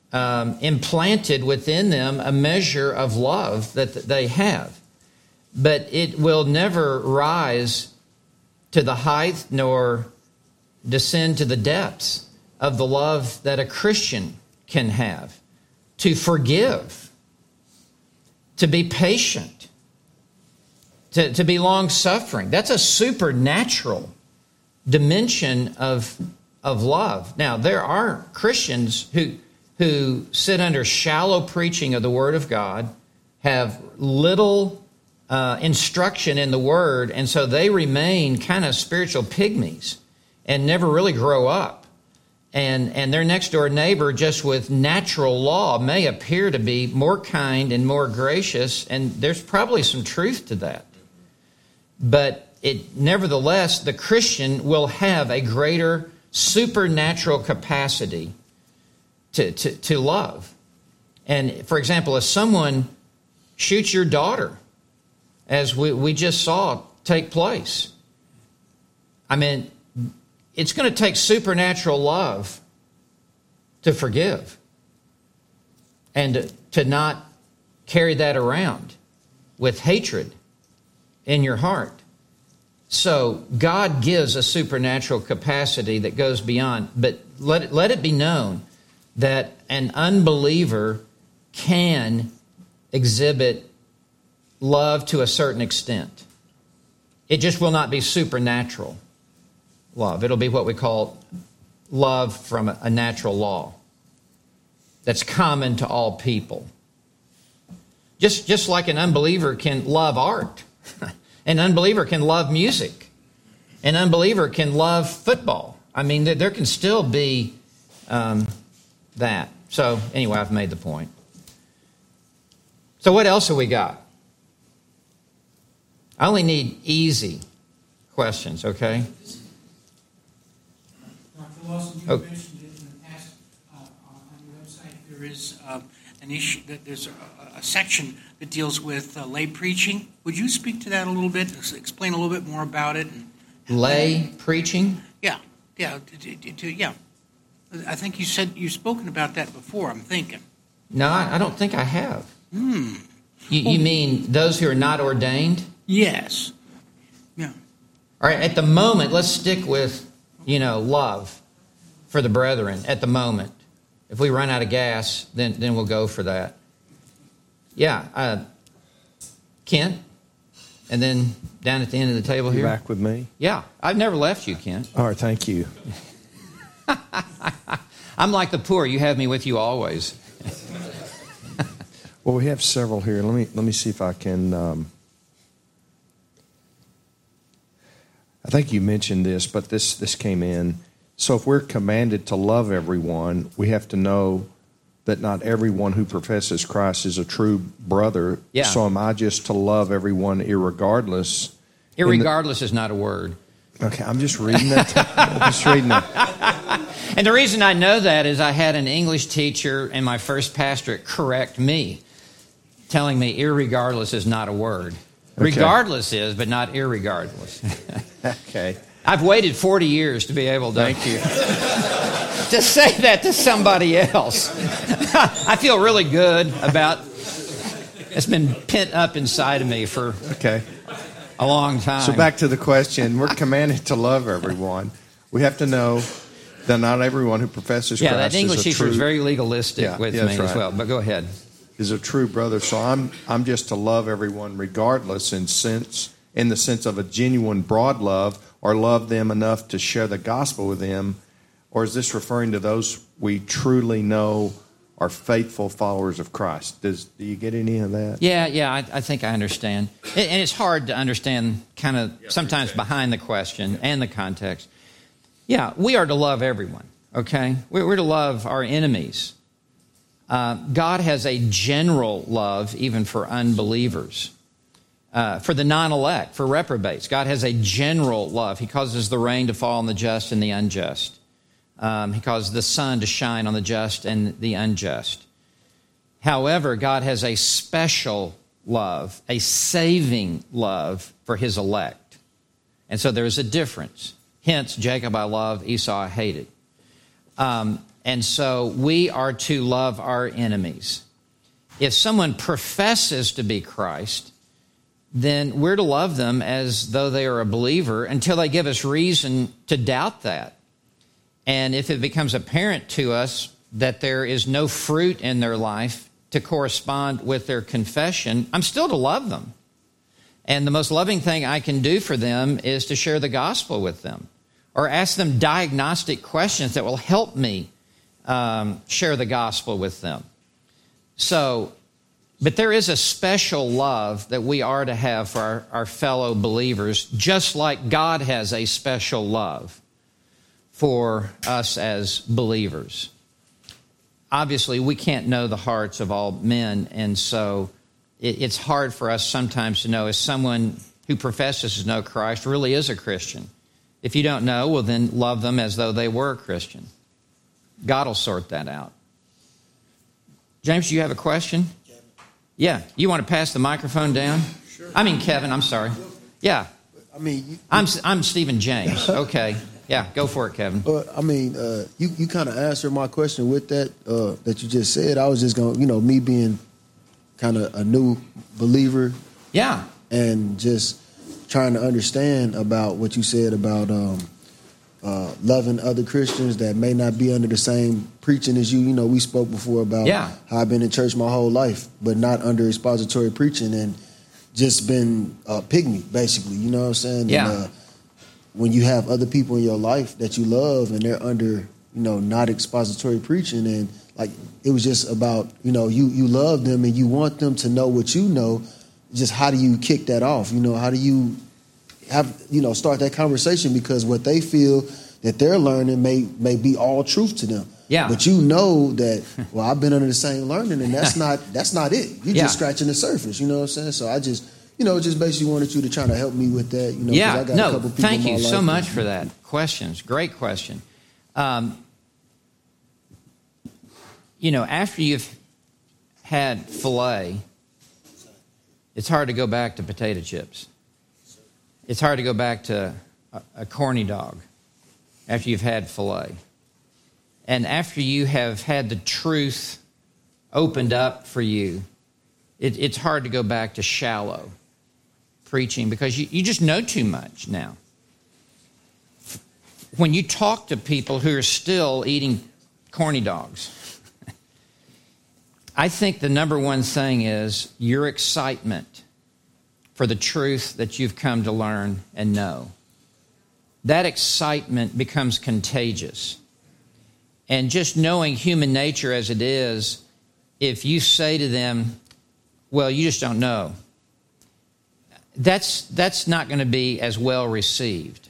Speaker 1: um, implanted within them a measure of love that they have. But it will never rise to the height nor descend to the depths of the love that a Christian can have. To forgive, to be patient, to, to be long-suffering. That's a supernatural dimension of, of love. Now, there are Christians who, who sit under shallow preaching of the Word of God, have little uh, instruction in the Word, and so they remain kind of spiritual pygmies and never really grow up. And, and their next-door neighbor, just with natural law, may appear to be more kind and more gracious, and there's probably some truth to that. But it, nevertheless, the Christian will have a greater supernatural capacity to, to, to love. And, for example, if someone shoots your daughter, as we, we just saw take place, I mean, it's going to take supernatural love to forgive and to, to not carry that around with hatred in your heart. So God gives a supernatural capacity that goes beyond, but let it, let it be known that an unbeliever can exhibit love to a certain extent. It just will not be supernatural love. It'll be what we call love from a natural law that's common to all people. Just, just like an unbeliever can love art. An unbeliever can love music. An unbeliever can love football. I mean, there, there can still be um, that. So anyway, I've made the point. So what else have we got? I only need easy questions, okay?
Speaker 3: Doctor Lawson, you
Speaker 1: Oh.
Speaker 3: mentioned it in the past uh, on your website. There is uh, an issue that there's a, a section that deals with uh, lay preaching. Would you speak to that a little bit? Explain a little bit more about it. And,
Speaker 1: Lay preaching?
Speaker 3: yeah, yeah, to, to, to, yeah. I think you said you've spoken about that before. I'm thinking.
Speaker 1: No, I, I don't think I have.
Speaker 3: Hmm.
Speaker 1: You, you mean those who are not ordained?
Speaker 3: Yes. Yeah.
Speaker 1: All right, at the moment, let's stick with, you know, love for the brethren at the moment. If we run out of gas, then, then we'll go for that. Yeah, uh, Kent, and then down at the end of the table
Speaker 2: You
Speaker 1: here.
Speaker 2: back with me?
Speaker 1: Yeah, I've never left you, Kent.
Speaker 2: All right, thank you.
Speaker 1: I'm like the poor. You have me with you always.
Speaker 2: Well, we have several here. Let me let me see if I can. Um, I think you mentioned this, but this this came in. So if we're commanded to love everyone, we have to know that not everyone who professes Christ is a true brother.
Speaker 1: Yeah.
Speaker 2: So am I just to love everyone irregardless?
Speaker 1: Irregardless is not a word.
Speaker 2: Okay, I'm just reading that. I'm just reading that.
Speaker 1: And the reason I know that is I had an English teacher in my first pastorate correct me, telling me irregardless is not a word.
Speaker 2: Okay.
Speaker 1: Regardless is, but not irregardless.
Speaker 2: Okay.
Speaker 1: I've waited forty years to be able to,
Speaker 2: Thank you.
Speaker 1: to say that to somebody else. I feel really good about it's been pent up inside of me for
Speaker 2: Okay.
Speaker 1: a long time.
Speaker 2: So back to the question. We're commanded to love everyone. We have to know that not everyone who professes
Speaker 1: yeah,
Speaker 2: Christ
Speaker 1: that English
Speaker 2: is a
Speaker 1: teacher
Speaker 2: true,
Speaker 1: was very legalistic
Speaker 2: Yeah,
Speaker 1: with
Speaker 2: yeah,
Speaker 1: me
Speaker 2: that's
Speaker 1: as
Speaker 2: right.
Speaker 1: well. But go ahead.
Speaker 2: is a true brother. So I'm I'm just to love everyone regardless in sense in the sense of a genuine broad love, or love them enough to share the gospel with them, or is this referring to those we truly know are faithful followers of Christ? Does do you get any of that?
Speaker 1: Yeah, yeah, I, I think I understand. And and it's hard to understand kind of sometimes behind the question and the context. Yeah, we are to love everyone, okay? We're, we're to love our enemies. Uh, God has a general love even for unbelievers, uh, for the non-elect, for reprobates. God has a general love. He causes the rain to fall on the just and the unjust. Um, he causes the sun to shine on the just and the unjust. However, God has a special love, a saving love for his elect. And so there's a difference. Hence, Jacob I loved, Esau I hated. Um, and so we are to love our enemies. If someone professes to be Christ, then we're to love them as though they are a believer until they give us reason to doubt that. And if it becomes apparent to us that there is no fruit in their life to correspond with their confession, I'm still to love them. And the most loving thing I can do for them is to share the gospel with them or ask them diagnostic questions that will help me um, share the gospel with them. So, but there is a special love that we are to have for our, our fellow believers, just like God has a special love for us as believers. Obviously, we can't know the hearts of all men, and so it, it's hard for us sometimes to know if someone who professes to know Christ really is a Christian. If you don't know, well, then love them as though they were a Christian. God will sort that out. James, do you have a question? Kevin. Yeah. You want to pass the microphone down? Sure. I mean, Kevin, I'm sorry. Yeah.
Speaker 4: I mean, you,
Speaker 1: I'm I'm Stephen James. Okay. Yeah, go for it, Kevin.
Speaker 4: But I mean, uh, you you kind of answered my question with that uh, that you just said. I was just going, to you know, me being kind of a new believer.
Speaker 1: Yeah.
Speaker 4: And just trying to understand about what you said about um, uh, loving other Christians that may not be under the same preaching as you. You know, we spoke before about
Speaker 1: yeah.
Speaker 4: how I've been in church my whole life, but not under expository preaching and just been a pygmy, basically. You know what I'm saying?
Speaker 1: Yeah.
Speaker 4: And, uh, when you have other people in your life that you love and they're under, you know, not expository preaching, and like it was just about, you know, you, you love them and you want them to know what you know, just how do you kick that off? You know, how do you have, you know, start that conversation, because what they feel that they're learning may may be all truth to them.
Speaker 1: Yeah.
Speaker 4: But you know that, well, I've been under the same learning, and that's not that's not it. You're
Speaker 1: yeah.
Speaker 4: just scratching the surface, you know what I'm saying? So I just You know, just basically wanted you to try to help me with that. You know,
Speaker 1: yeah,
Speaker 4: I got
Speaker 1: no,
Speaker 4: a couple people
Speaker 1: thank
Speaker 4: in my
Speaker 1: you
Speaker 4: life
Speaker 1: so much
Speaker 4: that,
Speaker 1: for that. Questions, great question. Um, you know, after you've had filet, it's hard to go back to potato chips. It's hard to go back to a, a corny dog after you've had filet. And after you have had the truth opened up for you, it, it's hard to go back to shallow preaching, because you, you just know too much now. When you talk to people who are still eating corny dogs, I think the number one thing is your excitement for the truth that you've come to learn and know. That excitement becomes contagious. And just knowing human nature as it is, if you say to them, well, you just don't know, That's that's not going to be as well received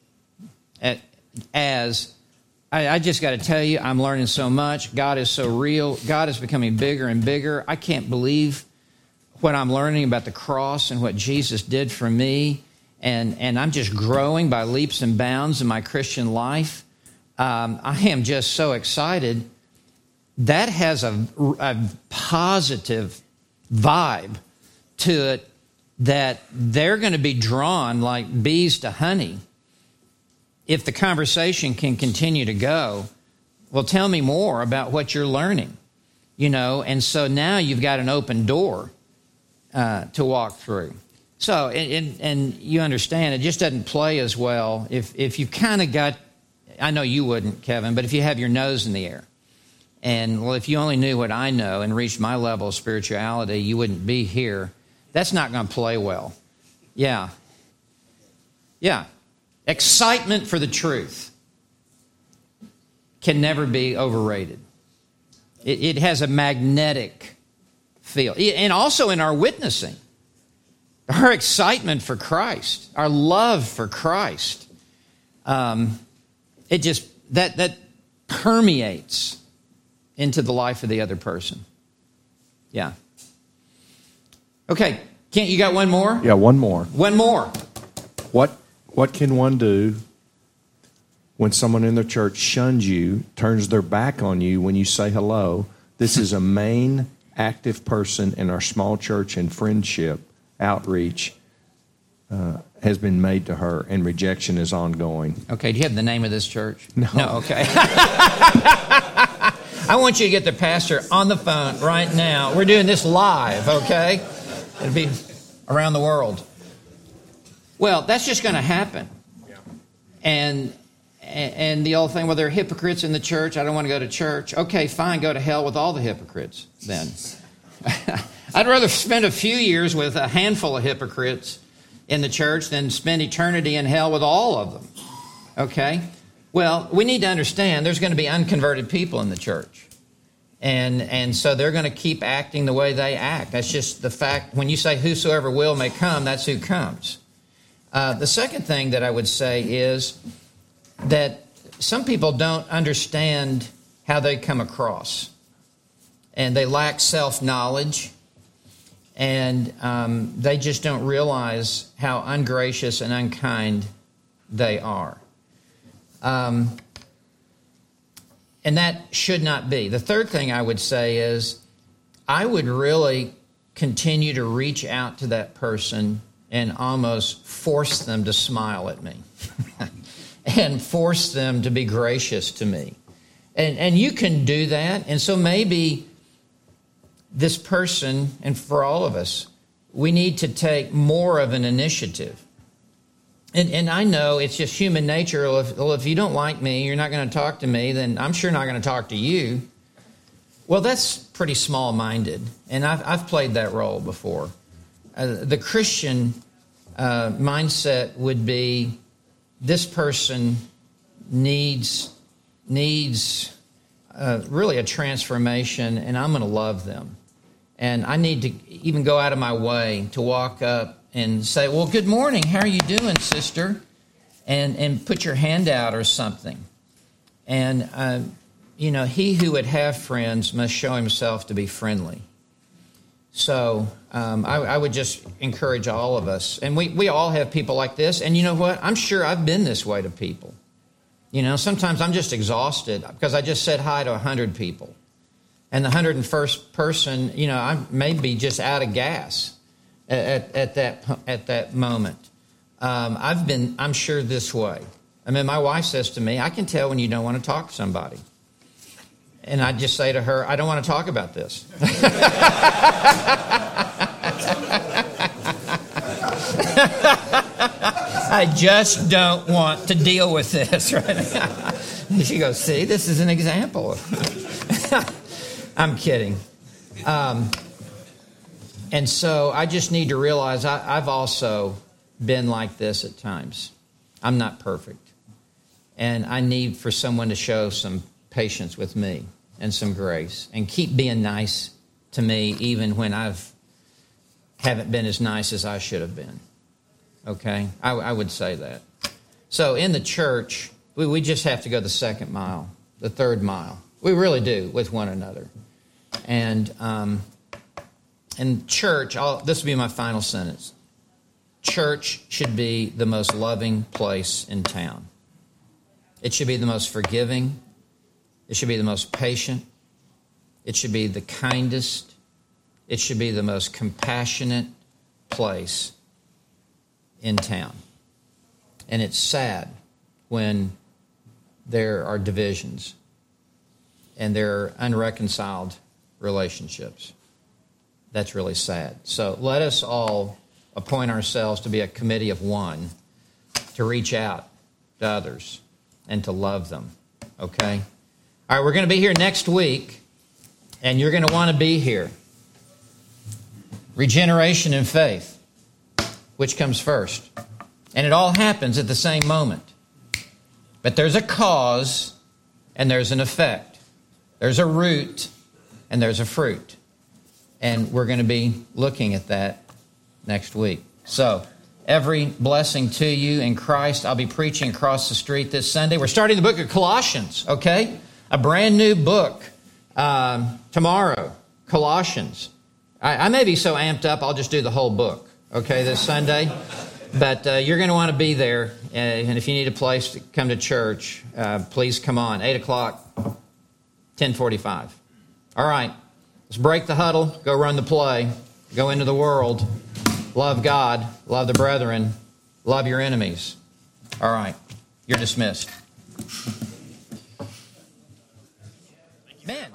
Speaker 1: as, I, I just got to tell you, I'm learning so much. God is so real. God is becoming bigger and bigger. I can't believe what I'm learning about the cross and what Jesus did for me. And, and I'm just growing by leaps and bounds in my Christian life. Um, I am just so excited. That has a, a positive vibe to it, that they're going to be drawn like bees to honey if the conversation can continue to go. Well, tell me more about what you're learning, you know, and so now you've got an open door uh, to walk through. So, and, and you understand, it just doesn't play as well if, if you've kind of got, I know you wouldn't, Kevin, but if you have your nose in the air. And, well, if you only knew what I know and reached my level of spirituality, you wouldn't be here. That's not going to play well. Yeah. Yeah. Excitement for the truth can never be overrated. It, it has a magnetic feel. And also in our witnessing, our excitement for Christ, our love for Christ, um, it just, that, that permeates into the life of the other person. Yeah. Okay, Kent, you got one more?
Speaker 2: Yeah, one more.
Speaker 1: One more.
Speaker 2: What what can one do when someone in their church shuns you, turns their back on you when you say hello? This is a main active person in our small church, and friendship outreach uh, has been made to her, and rejection is ongoing.
Speaker 1: Okay, do you have the name of this church?
Speaker 2: No.
Speaker 1: No, okay. I want you to get the pastor on the phone right now. We're doing this live, okay? It'll be around the world. Well, that's just going to happen. And and the old thing, well, there are hypocrites in the church. I don't want to go to church. Okay, fine, go to hell with all the hypocrites then. I'd rather spend a few years with a handful of hypocrites in the church than spend eternity in hell with all of them. Okay? Well, we need to understand there's going to be unconverted people in the church. And and so they're going to keep acting the way they act. That's just the fact. When you say whosoever will may come, that's who comes. Uh, the second thing that I would say is that some people don't understand how they come across. And they lack self-knowledge. And um, they just don't realize how ungracious and unkind they are. Um, and that should not be. The third thing I would say is I would really continue to reach out to that person and almost force them to smile at me and force them to be gracious to me. And, and you can do that. And so maybe this person, and for all of us, we need to take more of an initiative. And, and I know it's just human nature. Well if, well, if you don't like me, you're not going to talk to me, then I'm sure not going to talk to you. Well, that's pretty small-minded, and I've, I've played that role before. Uh, the Christian uh, mindset would be this person needs needs uh, really a transformation, and I'm going to love them. And I need to even go out of my way to walk up and say, well, good morning. How are you doing, sister? And and put your hand out or something. And, uh, you know, he who would have friends must show himself to be friendly. So um, I, I would just encourage all of us. And we, we all have people like this. And you know what? I'm sure I've been this way to people. You know, sometimes I'm just exhausted because I just said hi to one hundred people. And the one hundred first person, you know, I may be just out of gas at, at that at that moment. Um, I've been, I'm sure, this way. I mean, my wife says to me, I can tell when you don't want to talk to somebody. And I just say to her, I don't want to talk about this. I just don't want to deal with this right now. And she goes, see, this is an example. I'm kidding. Um, and so I just need to realize I, I've also been like this at times. I'm not perfect. And I need for someone to show some patience with me and some grace and keep being nice to me even when I've haven't been as nice as I should have been. Okay? I, I would say that. So in the church, we, we just have to go the second mile, the third mile. We really do with one another. And um, in church, I'll, this will be my final sentence. Church should be the most loving place in town. It should be the most forgiving. It should be the most patient. It should be the kindest. It should be the most compassionate place in town. And it's sad when there are divisions and there are unreconciled relationships. That's really sad. So let us all appoint ourselves to be a committee of one to reach out to others and to love them. Okay? All right, we're going to be here next week, and you're going to want to be here. Regeneration and faith. Which comes first? And it all happens at the same moment. But there's a cause and there's an effect. There's a root and there's a fruit. And we're going to be looking at that next week. So, every blessing to you in Christ. I'll be preaching across the street this Sunday. We're starting the book of Colossians, okay? A brand new book um, tomorrow, Colossians. I, I may be so amped up, I'll just do the whole book, okay, this Sunday. But uh, you're going to want to be there. Uh, and if you need a place to come to church, uh, please come on. eight o'clock, ten forty-five. All right. Let's break the huddle. Go run the play. Go into the world. Love God. Love the brethren. Love your enemies. All right. You're dismissed. Man.